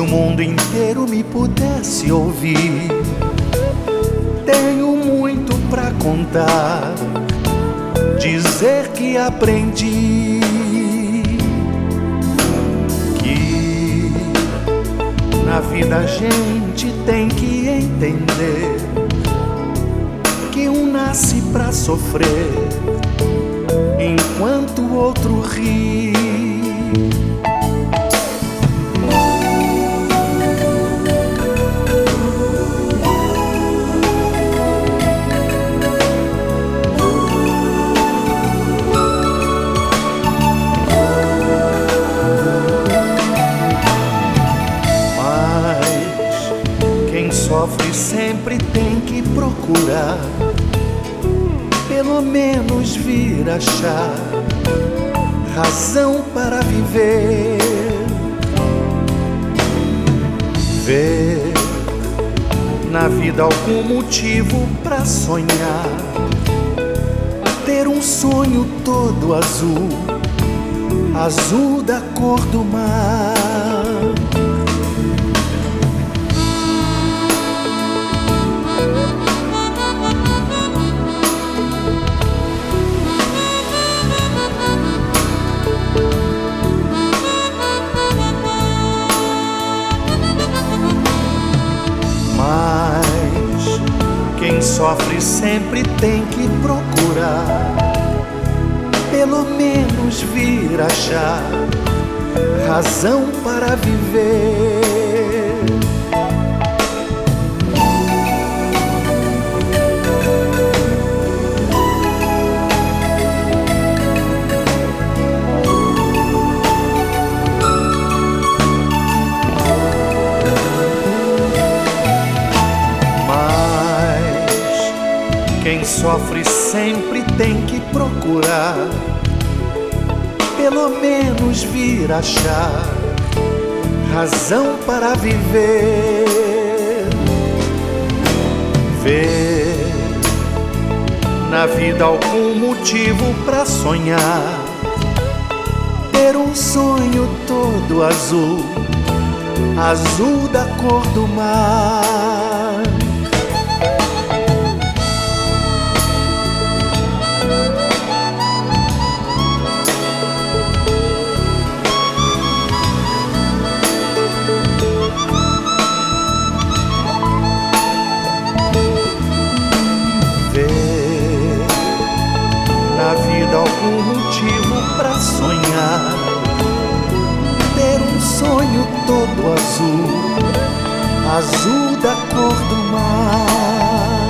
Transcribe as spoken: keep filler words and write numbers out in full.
mundo inteiro me pudesse ouvir, tenho muito pra contar, dizer que aprendi que na vida a gente tem que entender que um nasce pra sofrer enquanto o outro ri. Sofre sempre tem que procurar, pelo menos vir achar razão para viver. Ver na vida algum motivo para sonhar, ter um sonho todo azul, azul da cor do mar. Mas quem sofre sempre tem que procurar, pelo menos vir achar razão para viver. Quem sofre sempre tem que procurar, pelo menos vir achar razão para viver. Ver na vida algum motivo para sonhar, ter um sonho todo azul, azul da cor do mar. Na vida algum motivo pra sonhar, ter um sonho todo azul, azul da cor do mar.